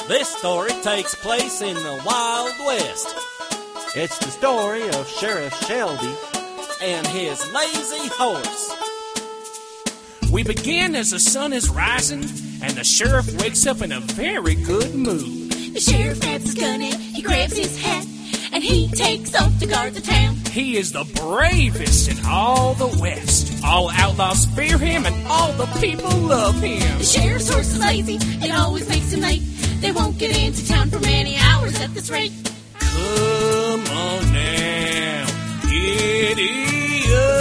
This story takes place in the Wild West. It's the story of Sheriff Shelby and his lazy horse. We begin as the sun is rising, and the sheriff wakes up in a very good mood. The sheriff grabs his gun and he grabs his hat, and he takes off to guard the town. He is the bravest in all the West. All outlaws fear him, and all the people love him. The sheriff's horse is lazy, it always makes him late. They won't get into town for many hours at this rate. Come on now, giddy up.